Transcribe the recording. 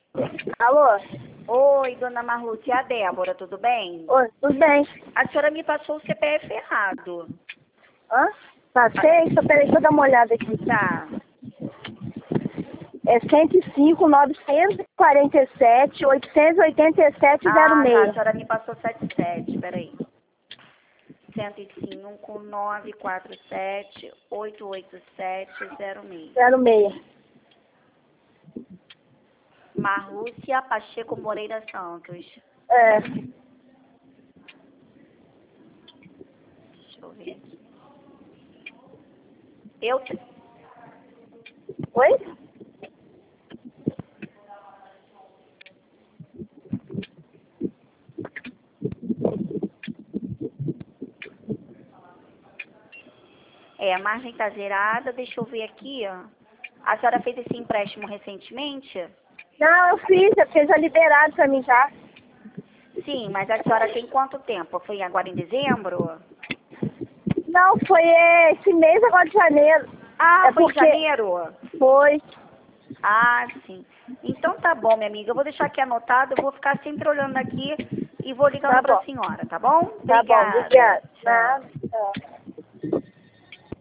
Alô? Oi, dona Marluce, é a Débora, tudo bem? Oi, tudo bem? A senhora me passou o CPF errado. Hã? Passei? Peraí, deixa eu dar uma olhada aqui. Tá. É 105, 947, 887, Ah, tá, a 06. senhora me passou 77, peraí. 105, 947, 887, 06. 06. Marlúcia Pacheco Moreira Santos. É. Deixa eu ver aqui. Oi? É, a margem tá zerada, deixa eu ver aqui, ó. A senhora fez esse empréstimo recentemente? Não, eu fiz, já liberado pra mim já. Sim, mas a senhora tem quanto tempo? Foi agora em dezembro? Não, foi esse mês agora de janeiro. Ah, É foi em porque janeiro? foi. Ah, sim. Então tá bom, minha amiga. Eu vou deixar aqui anotado, eu vou ficar sempre olhando aqui e vou ligando Tá pra bom. senhora, tá bom? Tá bom, Obrigada. obrigada. Tchau. Nada. Tchau.